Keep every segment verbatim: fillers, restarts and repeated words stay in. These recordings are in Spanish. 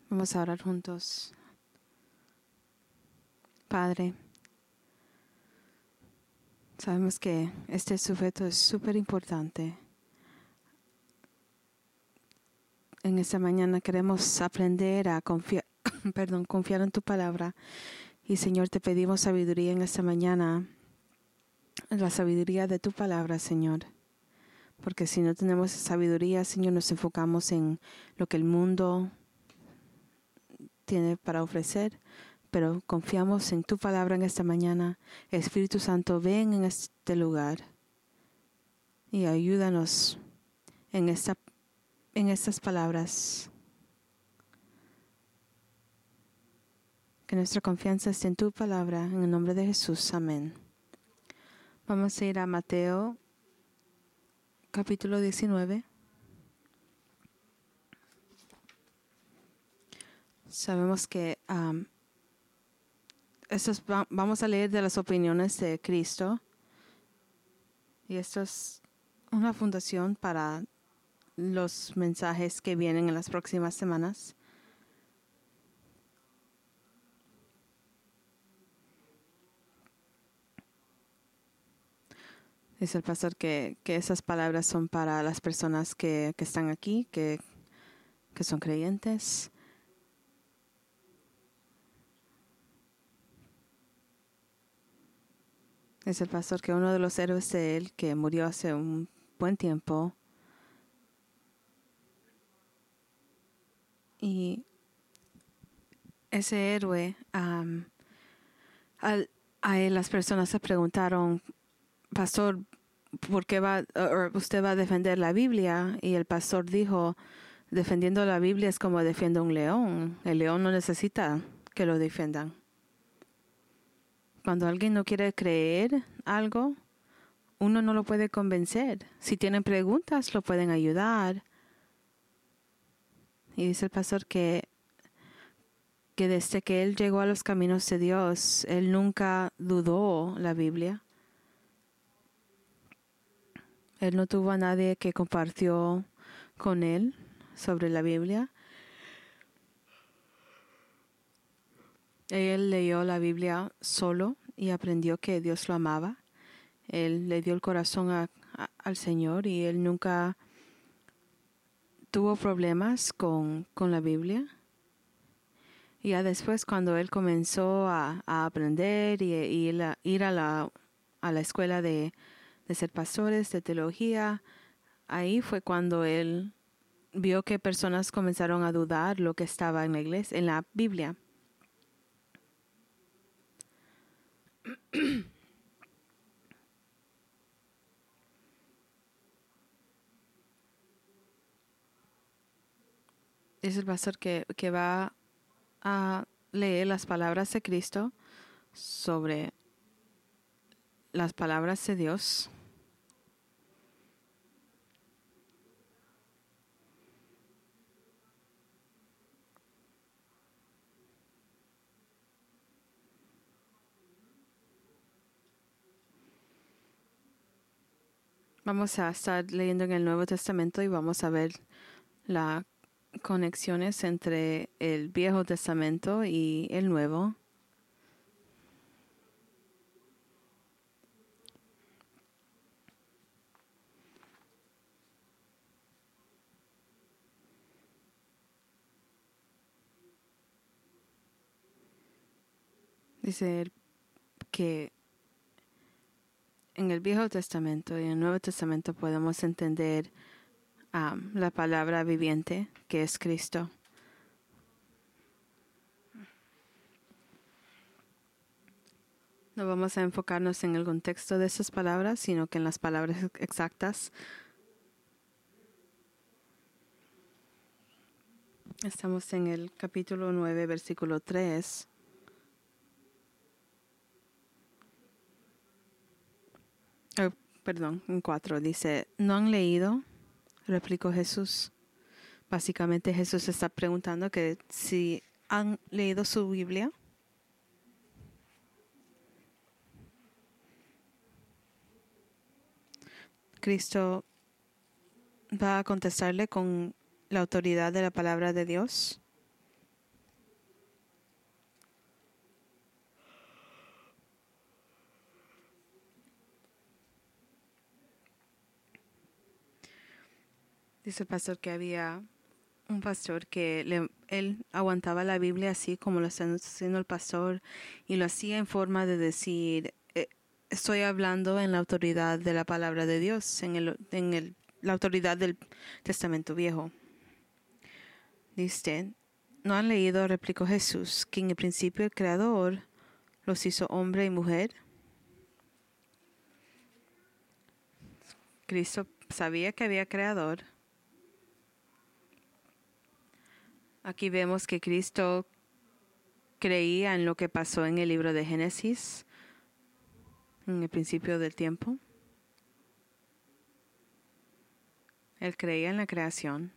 Vamos a orar juntos. Padre, sabemos que este sujeto es súper importante. En esta mañana queremos aprender a confiar, perdón, confiar en tu palabra. Y Señor, te pedimos sabiduría en esta mañana, la sabiduría de tu palabra, Señor. Porque si no tenemos sabiduría, Señor, nos enfocamos en lo que el mundo tiene para ofrecer. Pero confiamos en tu palabra en esta mañana. Espíritu Santo, ven en este lugar y ayúdanos en, esta, en estas palabras. Que nuestra confianza esté en tu palabra, en el nombre de Jesús. Amén. Vamos a ir a Mateo, capítulo diecinueve. Sabemos que um, estos va, vamos a leer de las opiniones de Cristo. Y esto es una fundación para los mensajes que vienen en las próximas semanas. Dice el pastor que, que esas palabras son para las personas que, que están aquí, que, que son creyentes. Dice el pastor que uno de los héroes de él, que murió hace un buen tiempo, y ese héroe, um, a, a él las personas se preguntaron, pastor, ¿por qué va, o usted va a defender la Biblia? Y el pastor dijo, defendiendo la Biblia es como defiende un león. El león no necesita que lo defiendan. Cuando alguien no quiere creer algo, uno no lo puede convencer. Si tienen preguntas, lo pueden ayudar. Y dice el pastor que, que desde que él llegó a los caminos de Dios, él nunca dudó la Biblia. Él no tuvo a nadie que compartió con él sobre la Biblia. Él leyó la Biblia solo y aprendió que Dios lo amaba. Él le dio el corazón a, a, al Señor y él nunca tuvo problemas con, con la Biblia. Y ya después, cuando él comenzó a, a aprender y, y la, ir a la, a la escuela de, de ser pastores, de teología, ahí fue cuando él vio que personas comenzaron a dudar lo que estaba en la iglesia, en la Biblia. Es el pastor que, que va a leer las palabras de Cristo sobre las palabras de Dios. Vamos a estar leyendo en el Nuevo Testamento y vamos a ver las conexiones entre el Viejo Testamento y el Nuevo. Dice que en el Viejo Testamento y en el Nuevo Testamento podemos entender um, la palabra viviente que es Cristo. No vamos a enfocarnos en el contexto de esas palabras, sino que en las palabras exactas. Estamos en el capítulo nueve, versículo tres. Oh, perdón, en cuatro dice, ¿no han leído? Replicó Jesús. Básicamente Jesús está preguntando que si han leído su Biblia. Cristo va a contestarle con la autoridad de la palabra de Dios. Dice el pastor que había un pastor que le, él aguantaba la Biblia así como lo está haciendo el pastor y lo hacía en forma de decir, eh, estoy hablando en la autoridad de la palabra de Dios, en, el, en el, la autoridad del Testamento Viejo. Dice, ¿no han leído, replicó Jesús, que en el principio el Creador los hizo hombre y mujer? Cristo sabía que había Creador. Aquí vemos que Cristo creía en lo que pasó en el libro de Génesis, en el principio del tiempo. Él creía en la creación.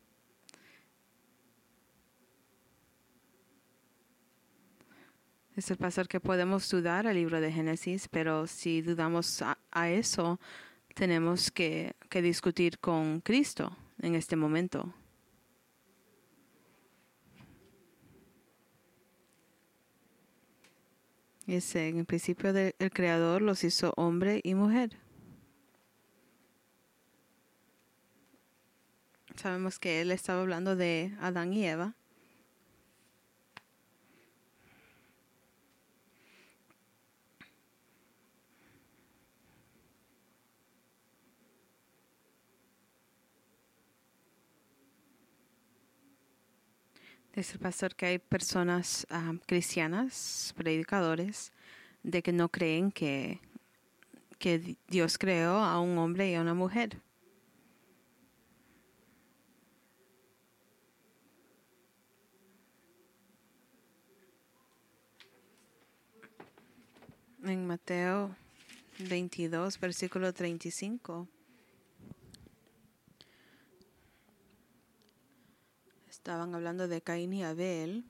Es el pastor que podemos dudar al libro de Génesis, pero si dudamos a, a eso, tenemos que, que discutir con Cristo en este momento. Dice, en el principio del Creador los hizo hombre y mujer. Sabemos que él estaba hablando de Adán y Eva. Dice el pastor que hay personas um, cristianas, predicadores, de que no creen que, que Dios creó a un hombre y a una mujer. En Mateo veintidós, versículo treinta y cinco. Estaban hablando de Caín y Abel.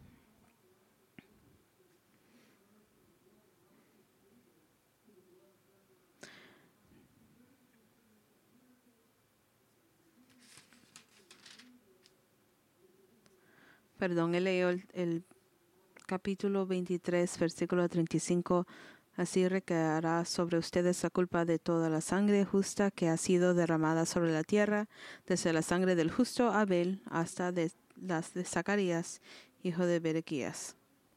Perdón, él leyó el, el capítulo veintitrés, versículo treinta y cinco. Así recaerá sobre ustedes la culpa de toda la sangre justa que ha sido derramada sobre la tierra, desde la sangre del justo Abel hasta de las de Zacarías, hijo de Berequías.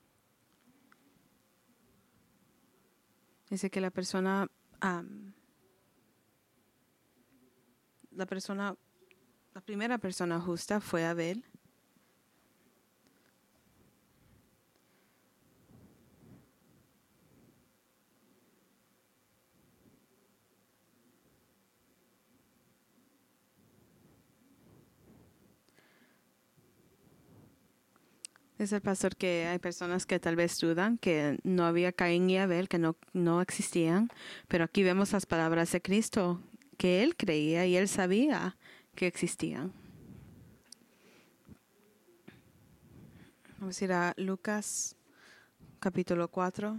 Dice que la persona, um, la persona, la primera persona justa fue Abel. Es el pastor que hay personas que tal vez dudan que no había Caín y Abel, que no, no existían, pero aquí vemos las palabras de Cristo, que él creía y él sabía que existían. Vamos a ir a Lucas capítulo cuatro.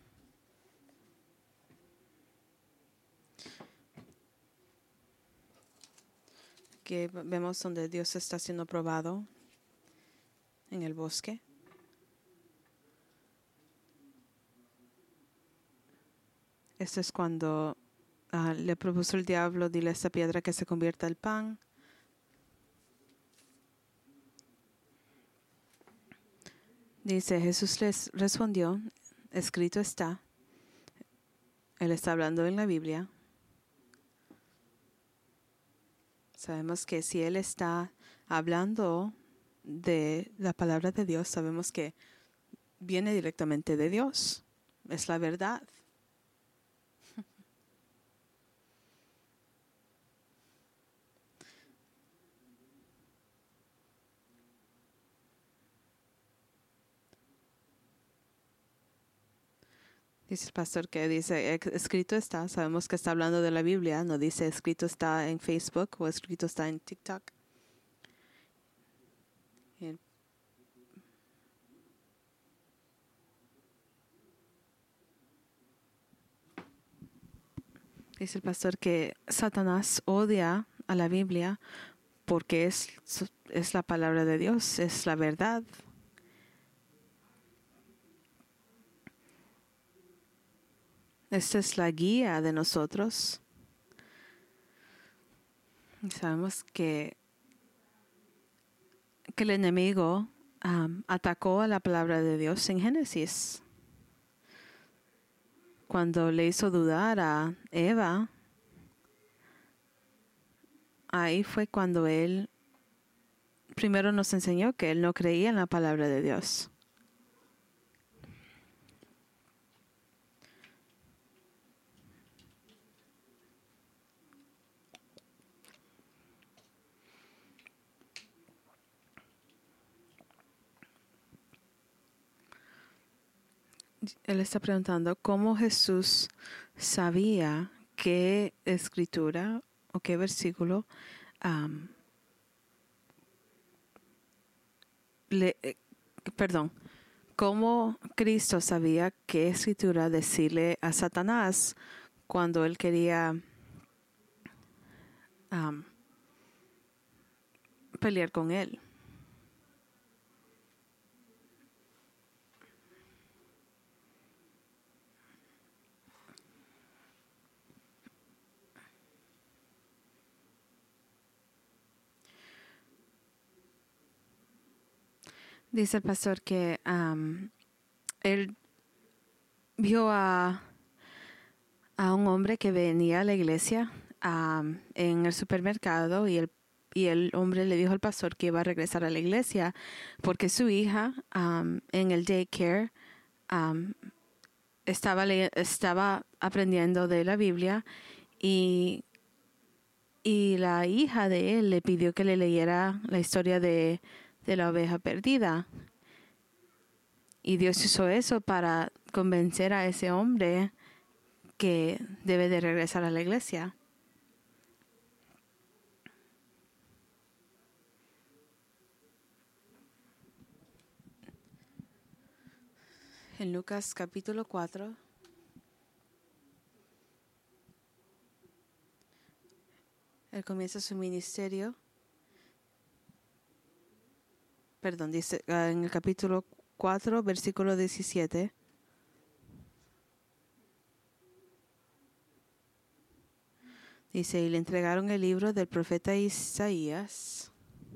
Que vemos donde Dios está siendo probado en el bosque. Esto es cuando uh, le propuso el diablo, dile a esta piedra que se convierta en pan. Dice, Jesús les respondió, escrito está. Él está hablando en la Biblia. Sabemos que si Él está hablando de la palabra de Dios, sabemos que viene directamente de Dios. Es la verdad. Dice el pastor que dice, escrito está, sabemos que está hablando de la Biblia, no dice escrito está en Facebook o escrito está en TikTok. Y dice el pastor que Satanás odia a la Biblia porque es, es la palabra de Dios, es la verdad. Esta es la guía de nosotros. Y sabemos que que el enemigo um, atacó a la palabra de Dios en Génesis. Cuando le hizo dudar a Eva, ahí fue cuando él primero nos enseñó que él no creía en la palabra de Dios. Él está preguntando cómo Jesús sabía qué escritura o qué versículo um, le, eh, perdón, cómo Cristo sabía qué escritura decirle a Satanás cuando él quería um, pelear con él. Dice el pastor que um, él vio a, a un hombre que venía a la iglesia um, en el supermercado y el, y el hombre le dijo al pastor que iba a regresar a la iglesia porque su hija um, en el daycare um, estaba, le, estaba aprendiendo de la Biblia y, y la hija de él le pidió que le leyera la historia de de la oveja perdida. Y Dios hizo eso para convencer a ese hombre que debe de regresar a la iglesia. En Lucas capítulo cuatro, él comienza su ministerio. Perdón, dice uh, en el capítulo cuatro, versículo diecisiete. Dice, y le entregaron el libro del profeta Isaías.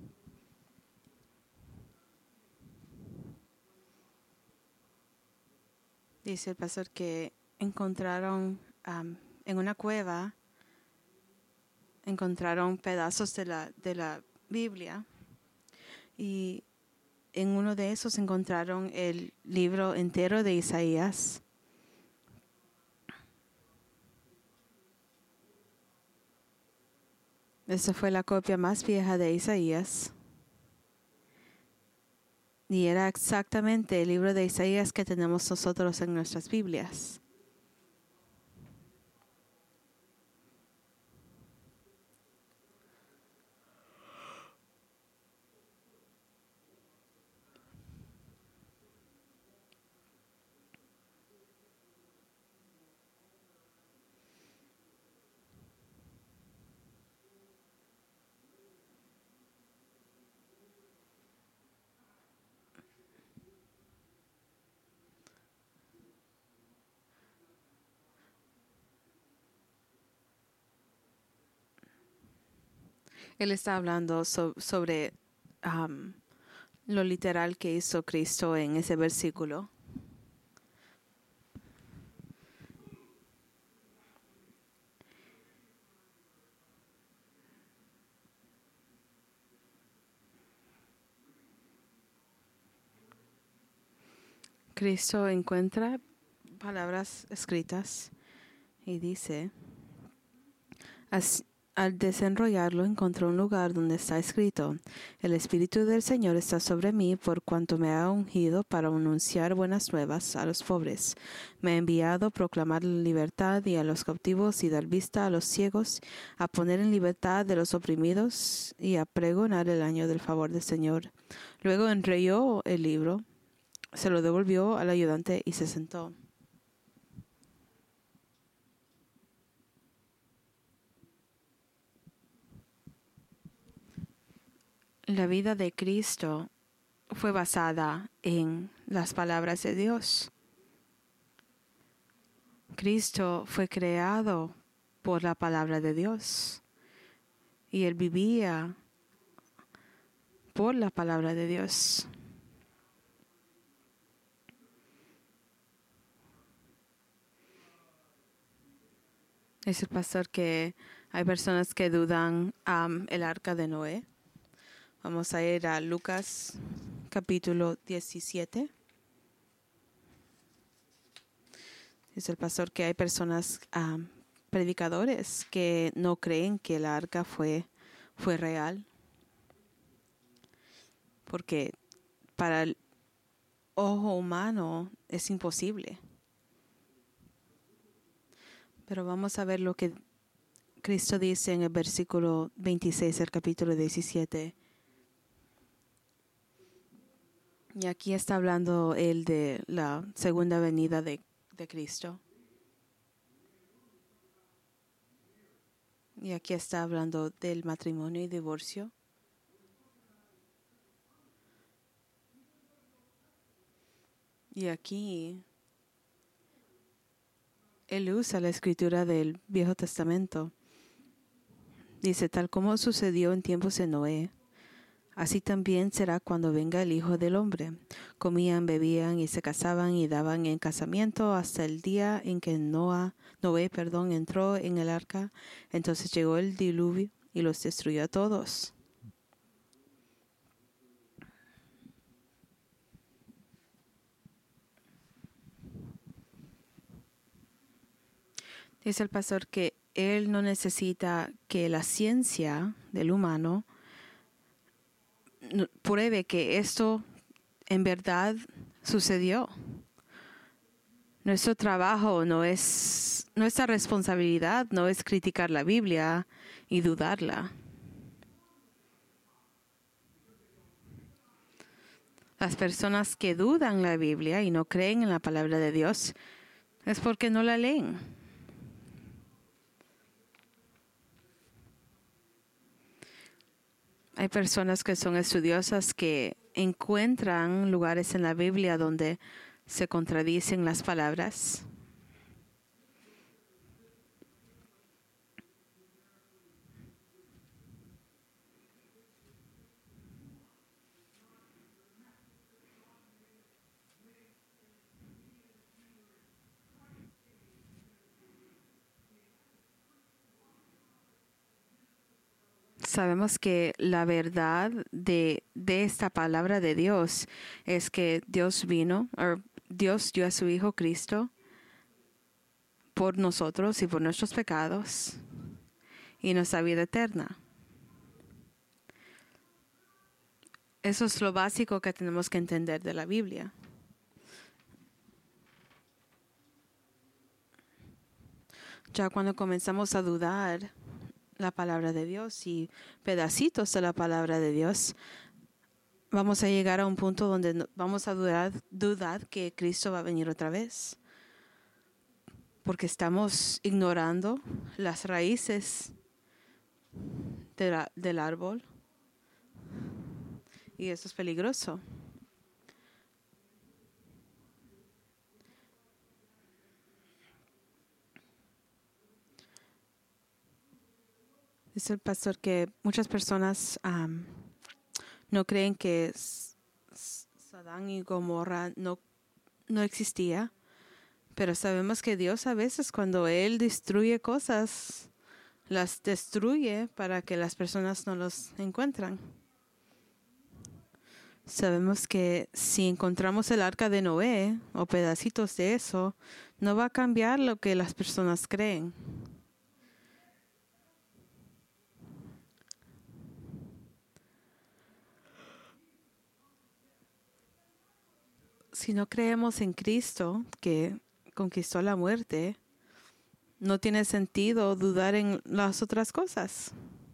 Dice el pastor que encontraron um, en una cueva, encontraron pedazos de la, de la Biblia y en uno de esos encontraron el libro entero de Isaías. Esa fue la copia más vieja de Isaías. Y era exactamente el libro de Isaías que tenemos nosotros en nuestras Biblias. Él está hablando so, sobre um, lo literal que hizo Cristo en ese versículo. Cristo encuentra palabras escritas y dice, así, al desenrollarlo encontró un lugar donde está escrito, el Espíritu del Señor está sobre mí por cuanto me ha ungido para anunciar buenas nuevas a los pobres. Me ha enviado a proclamar la libertad y a los cautivos y dar vista a los ciegos, a poner en libertad de los oprimidos y a pregonar el año del favor del Señor. Luego enrolló el libro, se lo devolvió al ayudante y se sentó. La vida de Cristo fue basada en las palabras de Dios. Cristo fue creado por la palabra de Dios y él vivía por la palabra de Dios. Es el pastor que hay personas que dudan um, el arca de Noé. Vamos a ir a Lucas capítulo diecisiete. Es el pastor que hay personas, um, predicadores, que no creen que el arca fue, fue real. Porque para el ojo humano es imposible. Pero vamos a ver lo que Cristo dice en el versículo veintiséis del capítulo diecisiete. Y aquí está hablando él de la segunda venida de, de Cristo. Y aquí está hablando del matrimonio y divorcio. Y aquí él usa la escritura del Viejo Testamento. Dice, tal como sucedió en tiempos de Noé, así también será cuando venga el Hijo del Hombre. Comían, bebían y se casaban y daban en casamiento hasta el día en que Noé, Noé perdón, entró en el arca. Entonces llegó el diluvio y los destruyó a todos. Dice el pastor que él no necesita que la ciencia del humano pruebe que esto en verdad sucedió. Nuestro trabajo no es, nuestra responsabilidad no es criticar la Biblia y dudarla. Las personas que dudan la Biblia y no creen en la palabra de Dios es porque no la leen. Hay personas que son estudiosas que encuentran lugares en la Biblia donde se contradicen las palabras. Sabemos que la verdad de, de esta palabra de Dios es que Dios vino, o Dios dio a su Hijo Cristo por nosotros y por nuestros pecados y nuestra vida eterna. Eso es lo básico que tenemos que entender de la Biblia. Ya cuando comenzamos a dudar la palabra de Dios y pedacitos de la palabra de Dios, vamos a llegar a un punto donde vamos a dudar, dudar que Cristo va a venir otra vez. Porque estamos ignorando las raíces de la, del árbol. Y eso es peligroso. Dice el pastor que muchas personas um, no creen que Sodoma y Gomorra no, no existía, pero sabemos que Dios a veces cuando Él destruye cosas, las destruye para que las personas no los encuentran. Sabemos que si encontramos el arca de Noé o pedacitos de eso, no va a cambiar lo que las personas creen. Si no creemos en Cristo, que conquistó la muerte, no tiene sentido dudar en las otras cosas.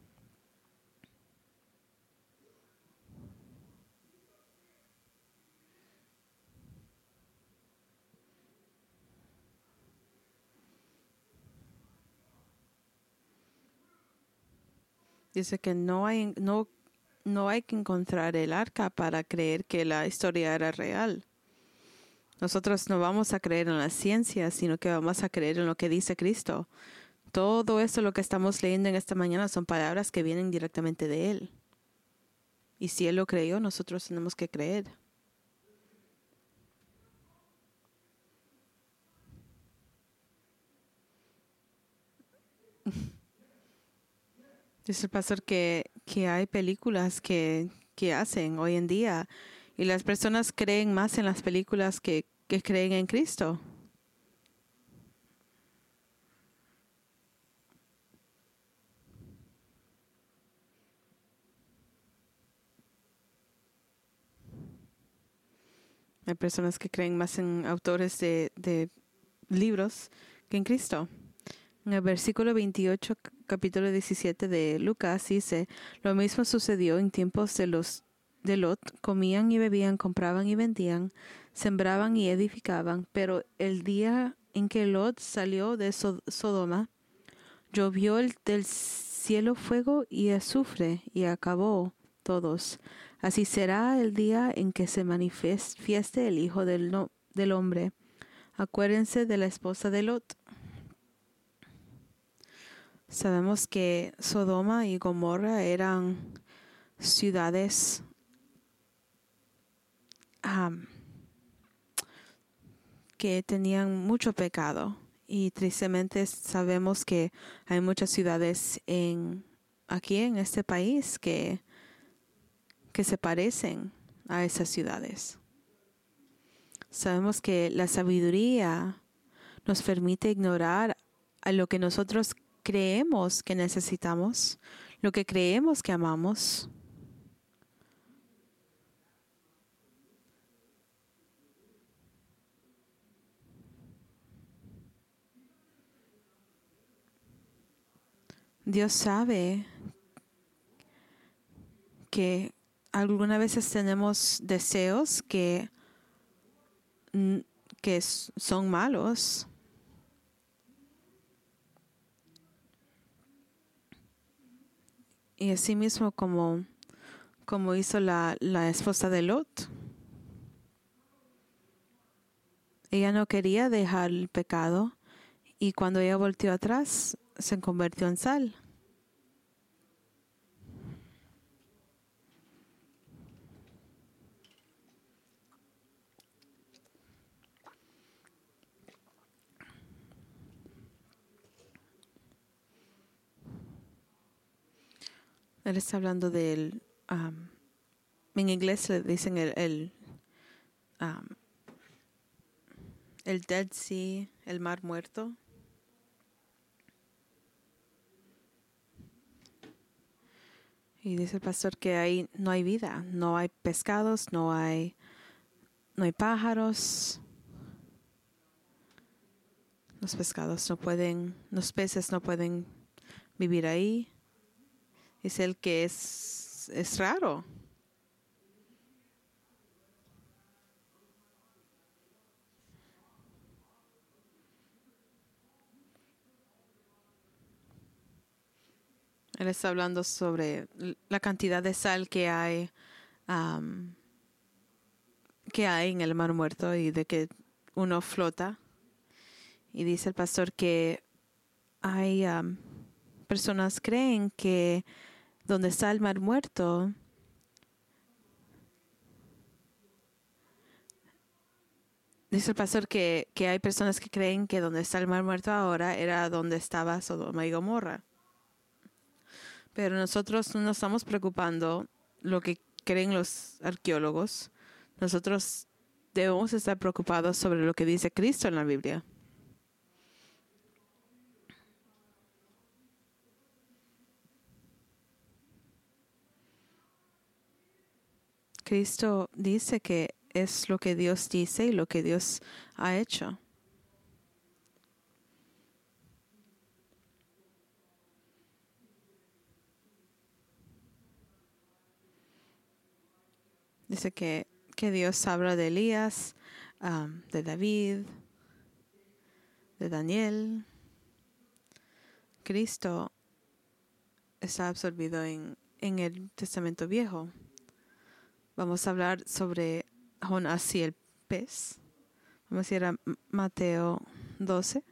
Dice que no hay, no, no hay que encontrar el arca para creer que la historia era real. Nosotros no vamos a creer en la ciencia, sino que vamos a creer en lo que dice Cristo. Todo esto, lo que estamos leyendo en esta mañana, son palabras que vienen directamente de Él. Y si Él lo creyó, nosotros tenemos que creer. Dice el pastor que, que hay películas que, que hacen hoy en día y las personas creen más en las películas que, que creen en Cristo. Hay personas que creen más en autores de, de libros que en Cristo. En el versículo veintiocho, capítulo diecisiete de Lucas dice, lo mismo sucedió en tiempos de los de Lot, comían y bebían, compraban y vendían, sembraban y edificaban, pero el día en que Lot salió de Sodoma, llovió el, del cielo fuego y azufre y acabó todos. Así será el día en que se manifieste el Hijo del, no, del Hombre. Acuérdense de la esposa de Lot. Sabemos que Sodoma y Gomorra eran ciudades um, que tenían mucho pecado. Y tristemente sabemos que hay muchas ciudades en, aquí en este país que, que se parecen a esas ciudades. Sabemos que la sabiduría nos permite ignorar a lo que nosotros creemos que necesitamos, lo que creemos que amamos. Dios sabe que algunas veces tenemos deseos que, que son malos. Y así mismo como, como hizo la, la esposa de Lot. Ella no quería dejar el pecado y cuando ella volteó atrás se convirtió en sal. Él está hablando del, um, en inglés le dicen el, el, um, el Dead Sea, el mar muerto. Y dice el pastor que ahí no hay vida, no hay pescados, no hay, no hay pájaros. Los pescados no pueden, los peces no pueden vivir ahí. Es el que es, es raro. Él está hablando sobre la cantidad de sal que hay, um, que hay en el mar muerto y de que uno flota. Y dice el pastor que hay um, personas creen que donde está el mar muerto, dice el pastor que, que hay personas que creen que donde está el mar muerto ahora era donde estaba Sodoma y Gomorra. Pero nosotros no nos estamos preocupando lo que creen los arqueólogos. Nosotros debemos estar preocupados sobre lo que dice Cristo en la Biblia. Cristo dice que es lo que Dios dice y lo que Dios ha hecho. Dice que, que Dios habla de Elías, um, de David, de Daniel. Cristo está absorbido en, en el Testamento Viejo. Vamos a hablar sobre Jonás y el pez. Vamos a ir a Mateo doce.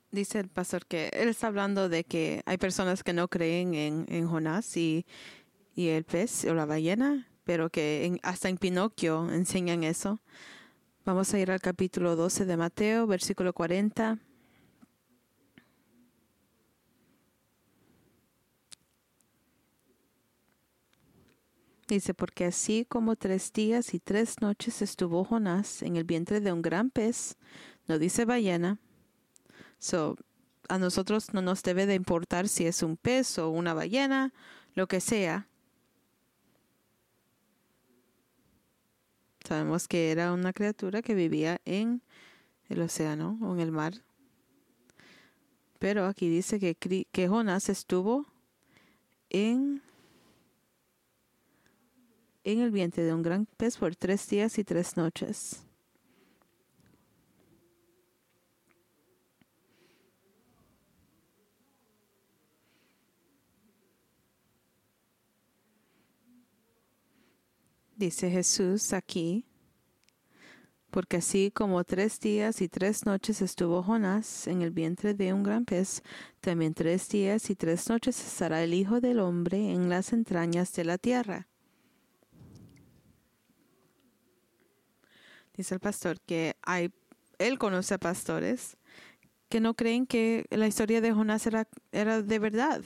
Dice el pastor que él está hablando de que hay personas que no creen en, en Jonás y, y el pez o la ballena, pero que en- hasta en Pinocchio enseñan eso. Vamos a ir al capítulo doce de Mateo, versículo cuarenta. Dice, porque así como tres días y tres noches estuvo Jonás en el vientre de un gran pez, no dice ballena. So, a nosotros no nos debe de importar si es un pez o una ballena, lo que sea. Sabemos que era una criatura que vivía en el océano o en el mar. Pero aquí dice que, que Jonás estuvo en, en el vientre de un gran pez por tres días y tres noches. Dice Jesús aquí, porque así como tres días y tres noches estuvo Jonás en el vientre de un gran pez, también tres días y tres noches estará el Hijo del Hombre en las entrañas de la tierra. Dice el pastor que hay, él conoce a pastores que no creen que la historia de Jonás era, era de verdad.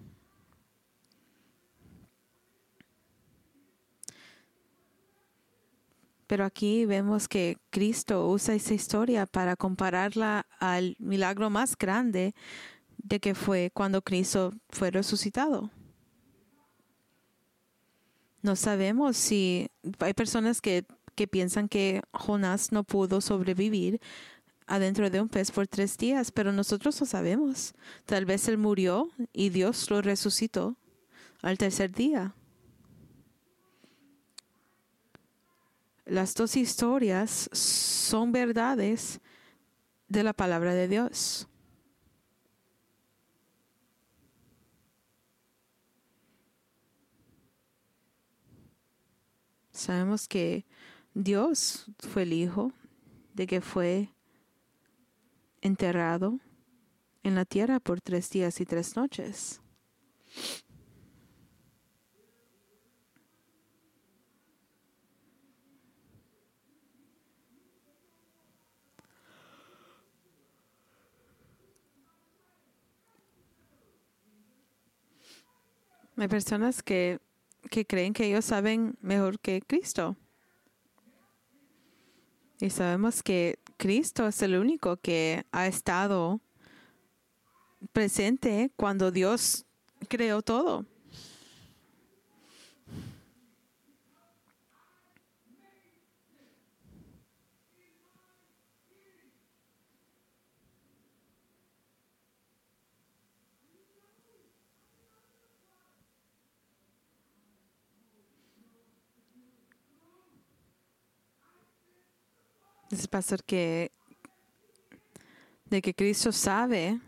Pero aquí vemos que Cristo usa esa historia para compararla al milagro más grande de que fue cuando Cristo fue resucitado. No sabemos si hay personas que, que piensan que Jonás no pudo sobrevivir adentro de un pez por tres días, pero nosotros lo sabemos. Tal vez él murió y Dios lo resucitó al tercer día. Las dos historias son verdades de la palabra de Dios. Sabemos que Dios fue el Hijo, de que fue enterrado en la tierra por tres días y tres noches. Hay personas que, que creen que ellos saben mejor que Cristo. Y sabemos que Cristo es el único que ha estado presente cuando Dios creó todo. Es pastor que de que Cristo sabe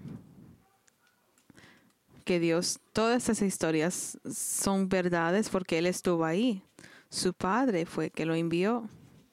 que Dios, todas esas historias son verdades porque Él estuvo ahí. Su Padre fue que lo envió.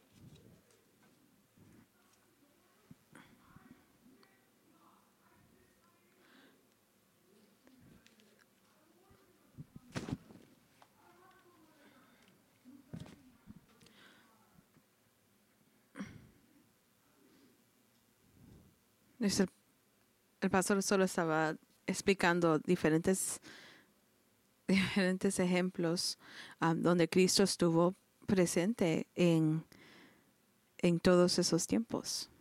Es El, el pastor solo estaba explicando diferentes, diferentes ejemplos um, donde Cristo estuvo presente en, en todos esos tiempos.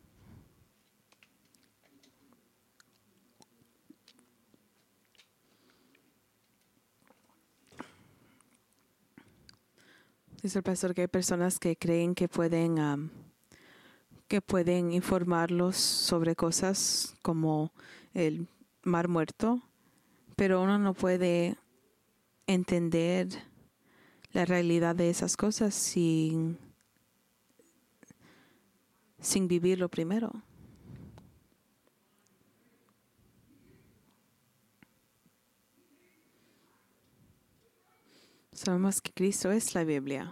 Dice el pastor que hay personas que creen que pueden, um, que pueden informarlos sobre cosas como el mar muerto, pero uno no puede entender la realidad de esas cosas sin, sin vivirlo primero. Sabemos que Cristo es la Biblia.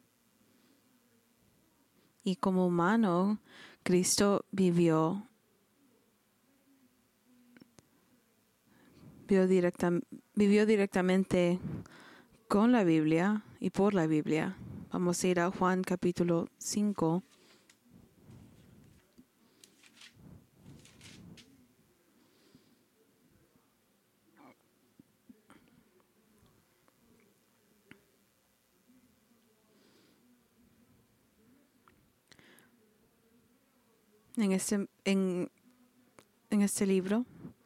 Y como humano, Cristo vivió vivió, directa, vivió directamente con la Biblia y por la Biblia. Vamos a ir a Juan capítulo cinco. En este, en, en este libro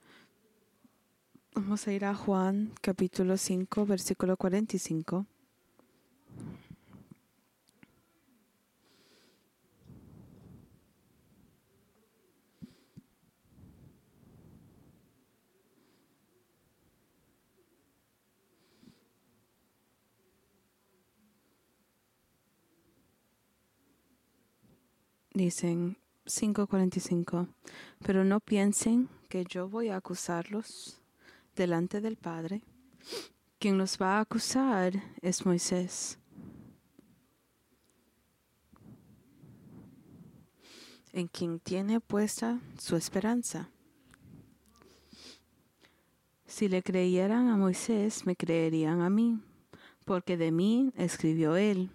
vamos a ir a Juan capítulo cinco, versículo cuarenta y cinco. Dicen cinco cuarenta y cinco, pero no piensen que yo voy a acusarlos delante del Padre. Quien los va a acusar es Moisés, en quien tiene puesta su esperanza. Si le creyeran a Moisés, me creerían a mí, porque de mí escribió él.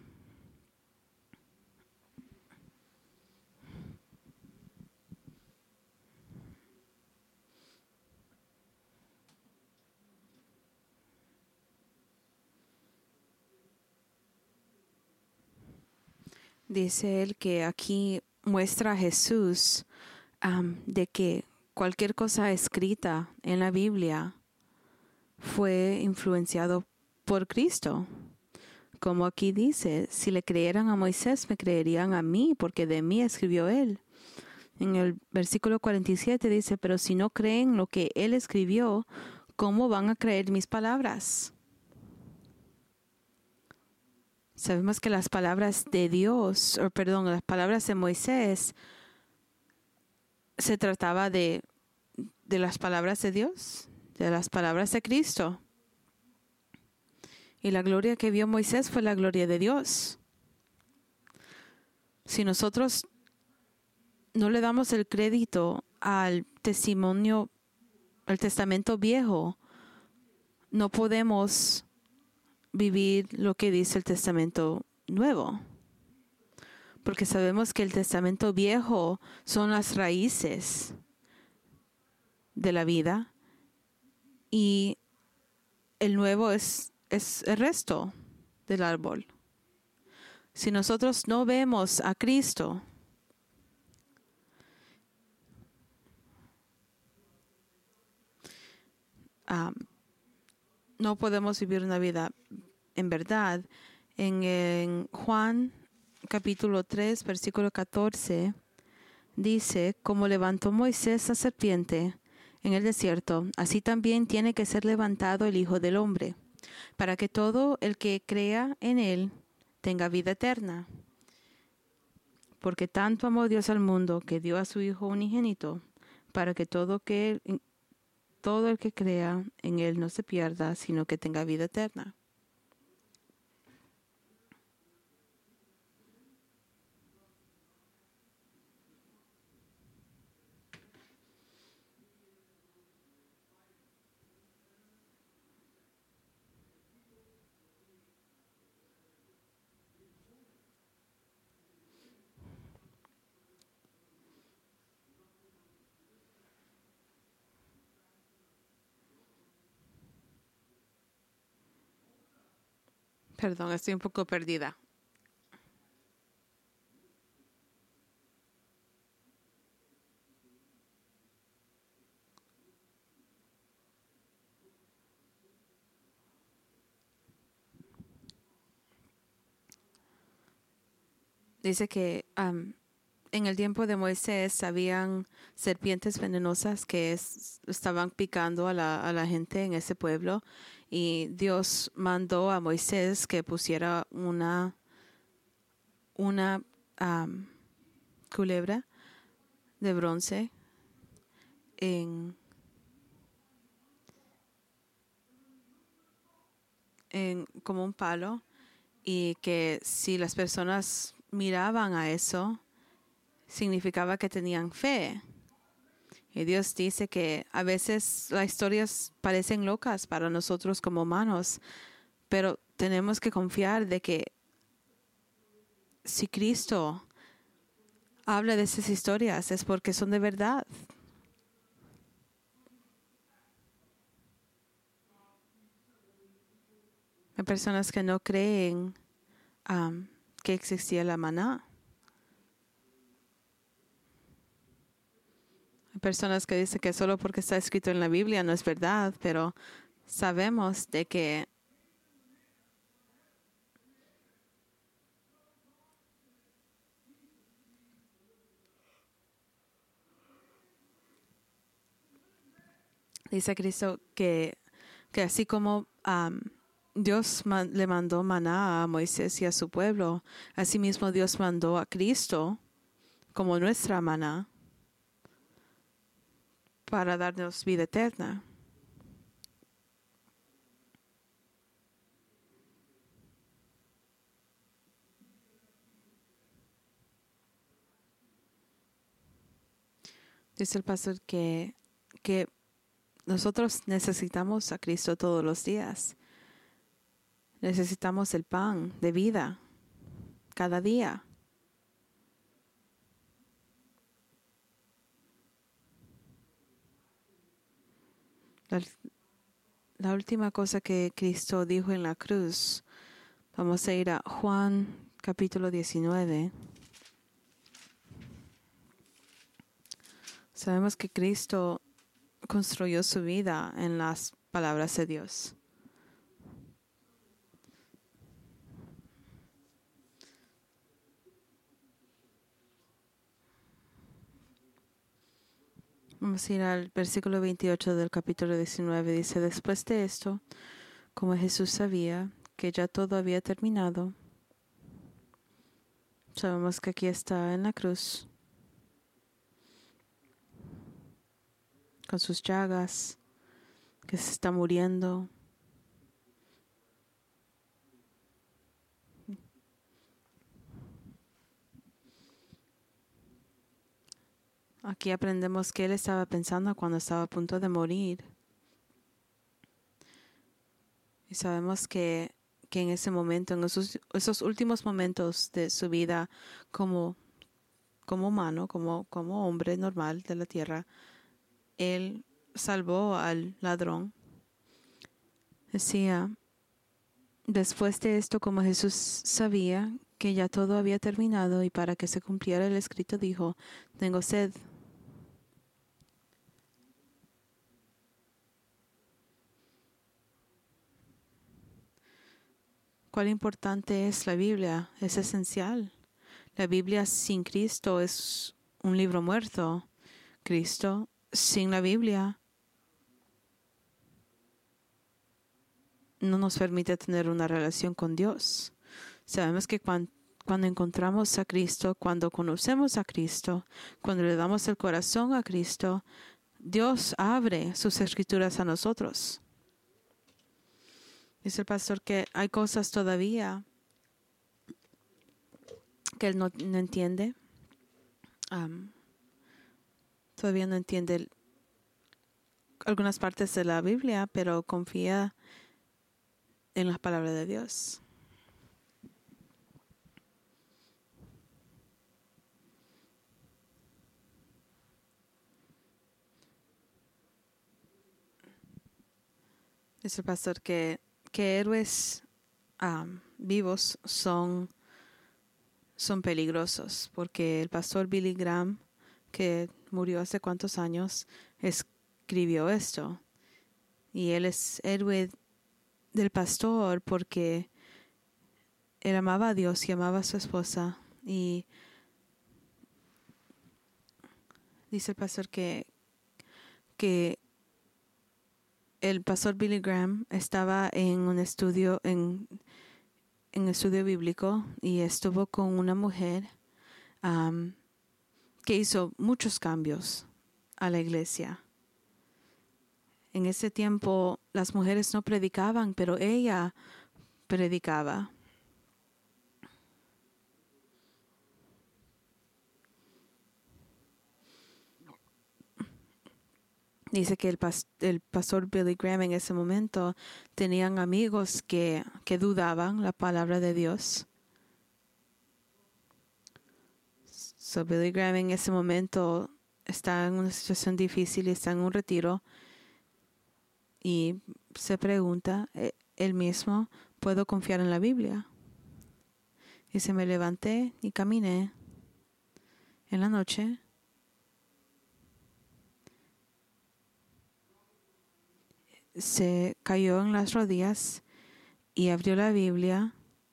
Dice él que aquí muestra a Jesús um, de que cualquier cosa escrita en la Biblia fue influenciado por Cristo. Como aquí dice, si le creyeran a Moisés, me creerían a mí, porque de mí escribió él. En el versículo cuarenta y siete dice, pero si no creen lo que él escribió, ¿cómo van a creer mis palabras? Sabemos que las palabras de Dios, o perdón, las palabras de Moisés, se trataba de, de las palabras de Dios, de las palabras de Cristo. Y la gloria que vio Moisés fue la gloria de Dios. Si nosotros no le damos el crédito al testimonio, al testamento viejo, no podemos vivir lo que dice el testamento nuevo. Porque sabemos que el testamento viejo son las raíces de la vida y el nuevo es, es el resto del árbol. Si nosotros no vemos a Cristo, um, no podemos vivir una vida en verdad. En, en Juan capítulo tres, versículo catorce, dice, como levantó Moisés la serpiente en el desierto, así también tiene que ser levantado el Hijo del Hombre, para que todo el que crea en él tenga vida eterna. Porque tanto amó Dios al mundo que dio a su Hijo unigénito, para que todo, que, todo el que crea en él no se pierda, sino que tenga vida eterna. Perdón, estoy un poco perdida. Dice que um, en el tiempo de Moisés habían serpientes venenosas que es, estaban picando a la, a la gente en ese pueblo, y Dios mandó a Moisés que pusiera una, una um, culebra de bronce en, en como un palo, y que si las personas miraban a eso, significaba que tenían fe. Y Dios dice que a veces las historias parecen locas para nosotros como humanos, pero tenemos que confiar de que si Cristo habla de esas historias es porque son de verdad. Hay personas que no creen um, que existía la maná. Hay personas que dicen que solo porque está escrito en la Biblia no es verdad, pero sabemos de que dice Cristo que, que así como um, Dios man, le mandó maná a Moisés y a su pueblo, asimismo Dios mandó a Cristo como nuestra maná para darnos vida eterna. Dice el pastor que, que nosotros necesitamos a Cristo todos los días. Necesitamos el pan de vida cada día. La, la última cosa que Cristo dijo en la cruz, vamos a ir a Juan capítulo diecinueve. Sabemos que Cristo construyó su vida en las palabras de Dios. Vamos a ir al versículo veintiocho del capítulo diecinueve. Dice, después de esto, como Jesús sabía que ya todo había terminado, sabemos que aquí está en la cruz, con sus llagas, que se está muriendo. Aquí aprendemos que Él estaba pensando cuando estaba a punto de morir. Y sabemos que, que en ese momento, en esos, esos últimos momentos de su vida como, como humano, como, como hombre normal de la tierra, Él salvó al ladrón. Decía, después de esto, como Jesús sabía que ya todo había terminado y para que se cumpliera el escrito, dijo, tengo sed. ¿Cuál importante es la Biblia? Es esencial. La Biblia sin Cristo es un libro muerto. Cristo sin la Biblia no nos permite tener una relación con Dios. Sabemos que cuando, cuando encontramos a Cristo, cuando conocemos a Cristo, cuando le damos el corazón a Cristo, Dios abre sus escrituras a nosotros. Dice el pastor que hay cosas todavía que él no, no entiende. Um, todavía no entiende el, algunas partes de la Biblia, pero confía en la palabra de Dios. Dice el pastor que, que héroes um, vivos son, son peligrosos, porque el pastor Billy Graham, que murió hace cuántos años, escribió esto. Y él es héroe del pastor porque él amaba a Dios y amaba a su esposa. Y dice el pastor que, que el pastor Billy Graham estaba en un estudio, en, en estudio bíblico, y estuvo con una mujer um, que hizo muchos cambios a la iglesia. En ese tiempo las mujeres no predicaban, pero ella predicaba. Dice que el, pas el pastor Billy Graham en ese momento tenían amigos que, que dudaban la palabra de Dios. So Billy Graham en ese momento está en una situación difícil y está en un retiro y se pregunta él mismo, ¿puedo confiar en la Biblia? Y se me levanté y caminé en la noche. Se cayó en las rodillas y abrió la Biblia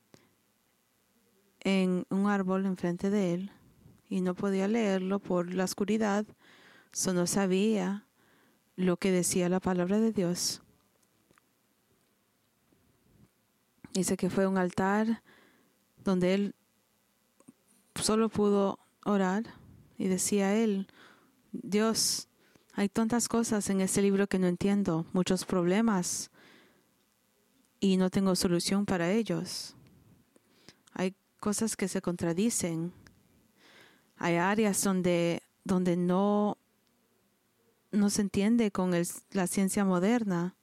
en un árbol enfrente de él y no podía leerlo por la oscuridad, so no sabía lo que decía la palabra de Dios. Dice que fue un altar donde él solo pudo orar y decía él, Dios, hay tantas cosas en este libro que no entiendo, muchos problemas y no tengo solución para ellos. Hay cosas que se contradicen. Hay áreas donde, donde no, no se entiende con el, la ciencia moderna.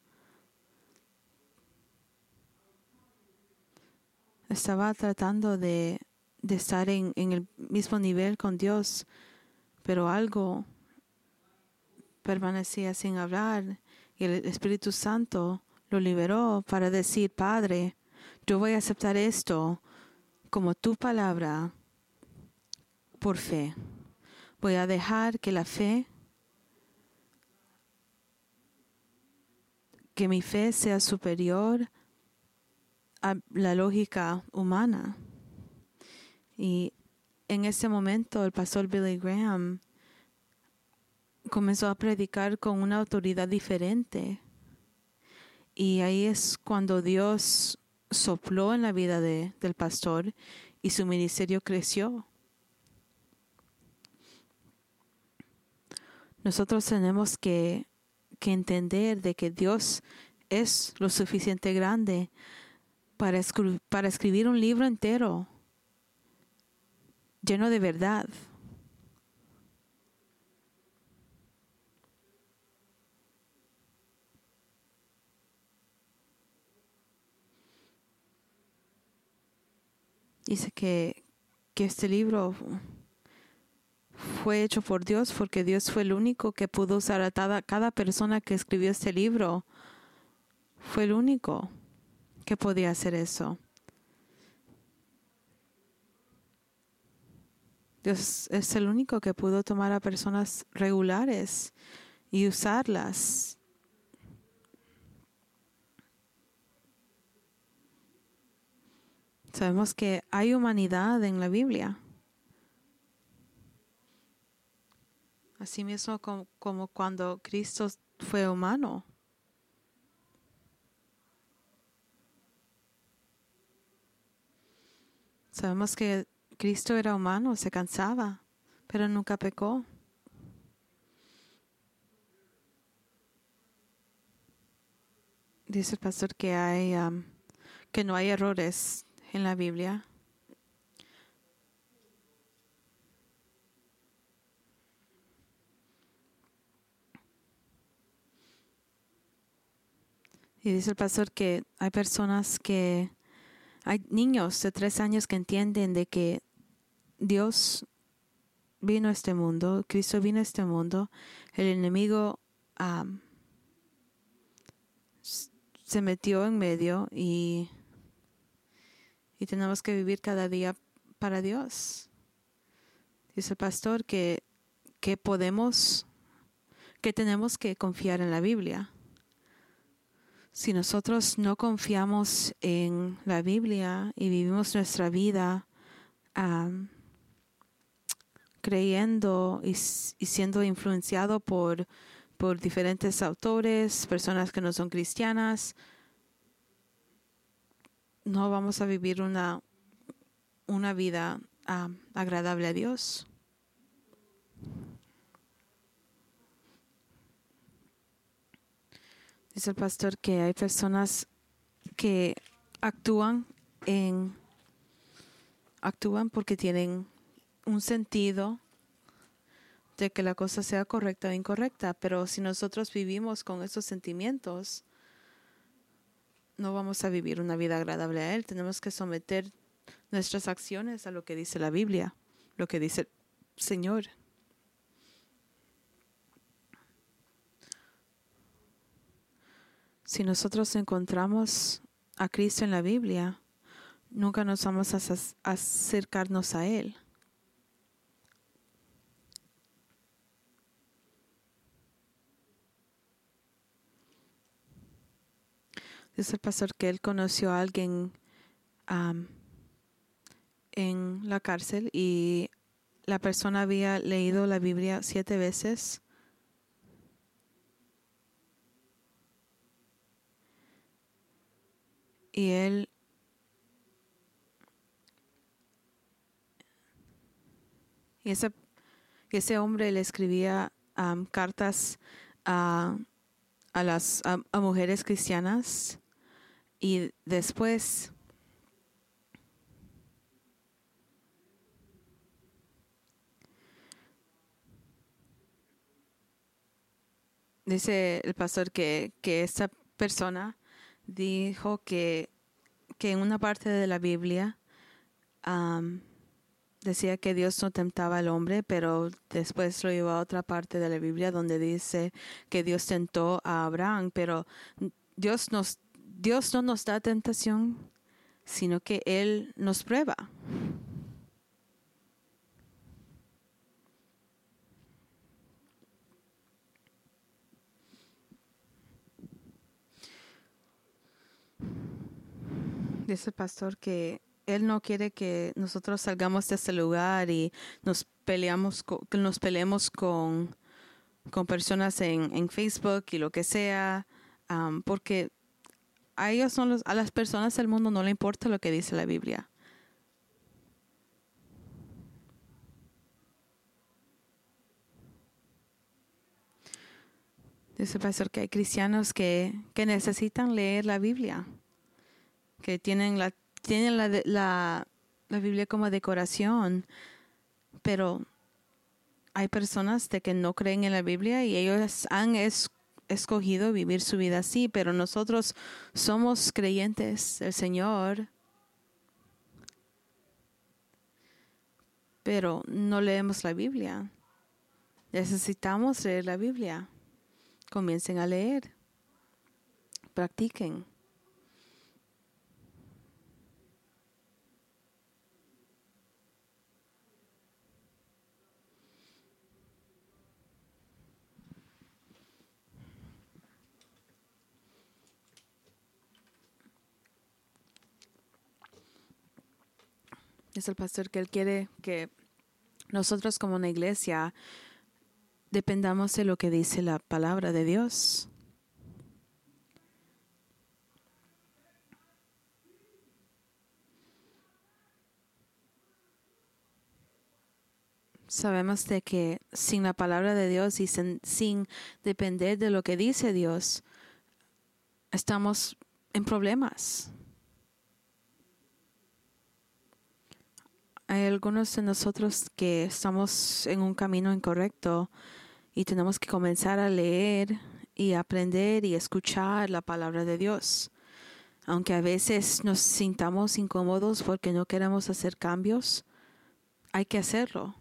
Estaba tratando de, de estar en, en el mismo nivel con Dios, pero algo permanecía sin hablar y el Espíritu Santo lo liberó para decir, Padre, yo voy a aceptar esto como tu palabra por fe. Voy a dejar que la fe, que mi fe sea superior a la lógica humana. Y en ese momento el pastor Billy Graham comenzó a predicar con una autoridad diferente. Y ahí es cuando Dios sopló en la vida de, del pastor y su ministerio creció. Nosotros tenemos que, que entender de que Dios es lo suficiente grande para, escri- para escribir un libro entero lleno de verdad. Dice que, que este libro fue hecho por Dios porque Dios fue el único que pudo usar a cada, cada persona que escribió este libro. Fue el único que podía hacer eso. Dios es el único que pudo tomar a personas regulares y usarlas. Sabemos que hay humanidad en la Biblia. Así mismo como, como cuando Cristo fue humano. Sabemos que Cristo era humano, se cansaba, pero nunca pecó. Dice el pastor que hay um, que no hay errores en la Biblia. Y dice el pastor que hay personas que, hay niños de tres años que entienden de que Dios vino a este mundo, Cristo vino a este mundo, el enemigo um, se metió en medio y, y tenemos que vivir cada día para Dios. Dice el pastor que, que podemos, que tenemos que confiar en la Biblia. Si nosotros no confiamos en la Biblia y vivimos nuestra vida um, creyendo y, y siendo influenciado por, por diferentes autores, personas que no son cristianas, no vamos a vivir una, una vida um, agradable a Dios. Dice el pastor que hay personas que actúan en actúan porque tienen un sentido, de que la cosa sea correcta o incorrecta, pero si nosotros vivimos con esos sentimientos, no vamos a vivir una vida agradable a Él. Tenemos que someter nuestras acciones a lo que dice la Biblia, lo que dice el Señor. Si nosotros encontramos a Cristo en la Biblia, nunca nos vamos a acercarnos a Él. Dice el pastor que él conoció a alguien um, en la cárcel y la persona había leído la Biblia siete veces. Y él y ese, ese hombre le escribía um, cartas a, a las a, a mujeres cristianas. Y después dice el pastor que, que esta persona dijo que, que en una parte de la Biblia um, decía que Dios no tentaba al hombre, pero después lo llevó a otra parte de la Biblia donde dice que Dios tentó a Abraham, pero Dios nos Dios no nos da tentación, sino que Él nos prueba. Dice el pastor que Él no quiere que nosotros salgamos de este lugar y nos peleamos, que nos peleemos con, con personas en, en Facebook y lo que sea, um, porque a ellos son los, a las personas del mundo no le importa lo que dice la Biblia. Dice el pastor que hay cristianos que, que necesitan leer la Biblia, que tienen la tienen la, la, la Biblia como decoración, pero hay personas de que no creen en la Biblia y ellos han es, escogido vivir su vida así, pero nosotros somos creyentes del Señor, pero no leemos la Biblia. Necesitamos leer la Biblia. Comiencen a leer. Practiquen. Es el pastor que él quiere que nosotros como una iglesia dependamos de lo que dice la palabra de Dios. Sabemos de que sin la palabra de Dios y sin, sin depender de lo que dice Dios, estamos en problemas. Hay algunos de nosotros que estamos en un camino incorrecto y tenemos que comenzar a leer y aprender y escuchar la palabra de Dios. Aunque a veces nos sintamos incómodos porque no queremos hacer cambios, hay que hacerlo.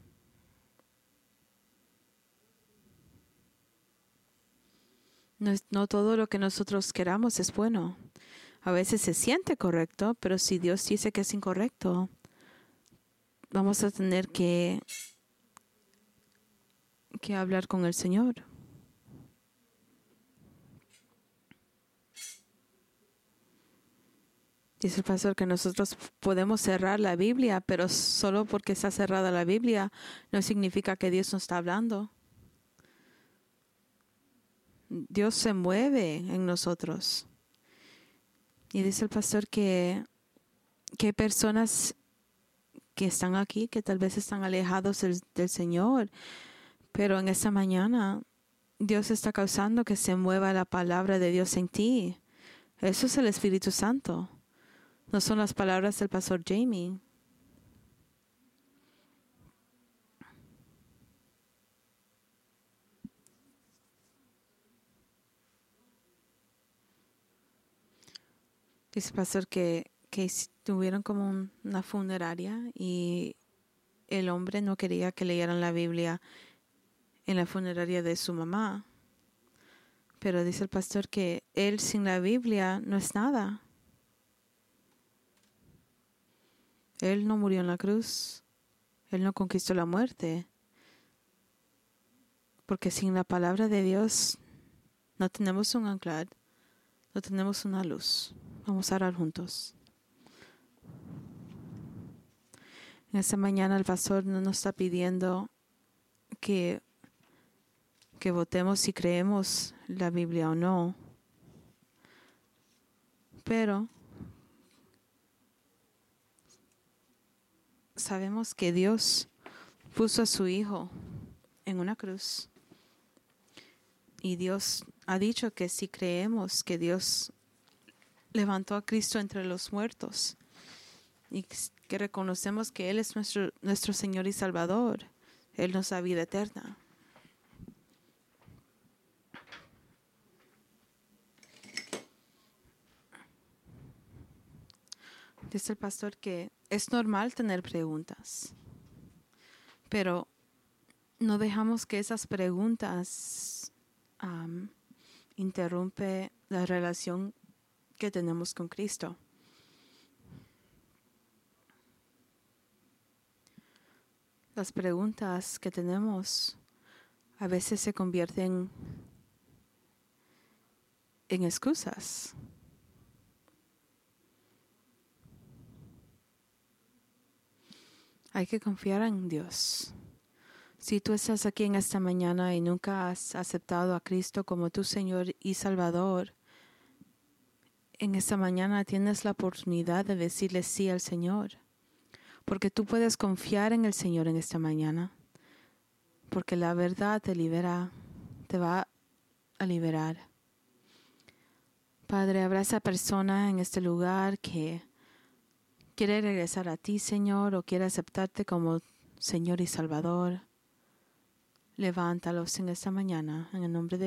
No, no todo lo que nosotros queramos es bueno. A veces se siente correcto, pero si Dios dice que es incorrecto, vamos a tener que, que hablar con el Señor. Dice el pastor que nosotros podemos cerrar la Biblia, pero solo porque está cerrada la Biblia no significa que Dios no está hablando. Dios se mueve en nosotros. Y dice el pastor que, que hay personas que están aquí, que tal vez están alejados del, del Señor, pero en esta mañana Dios está causando que se mueva la palabra de Dios en ti. Eso es el Espíritu Santo. No son las palabras del pastor Jamie. Dice el pastor que, que tuvieron como un, una funeraria y el hombre no quería que leyeran la Biblia en la funeraria de su mamá. Pero dice el pastor que él sin la Biblia no es nada. Él no murió en la cruz. Él no conquistó la muerte. Porque sin la palabra de Dios no tenemos un anclar, no tenemos una luz. Vamos a orar juntos. En esta mañana el pastor no nos está pidiendo que, que votemos si creemos la Biblia o no. Pero sabemos que Dios puso a su Hijo en una cruz. Y Dios ha dicho que si creemos que Dios levantó a Cristo entre los muertos y que reconocemos que Él es nuestro, nuestro Señor y Salvador, Él nos da vida eterna. Dice el pastor que es normal tener preguntas, pero no dejamos que esas preguntas um, interrumpe la relación que tenemos con Cristo. Las preguntas que tenemos a veces se convierten en excusas. Hay que confiar en Dios. Si tú estás aquí en esta mañana y nunca has aceptado a Cristo como tu Señor y Salvador, en esta mañana tienes la oportunidad de decirle sí al Señor. Porque tú puedes confiar en el Señor en esta mañana. Porque la verdad te libera, te va a liberar. Padre, habrá esa persona en este lugar que quiere regresar a ti, Señor, o quiere aceptarte como Señor y Salvador. Levántalos en esta mañana, en el nombre de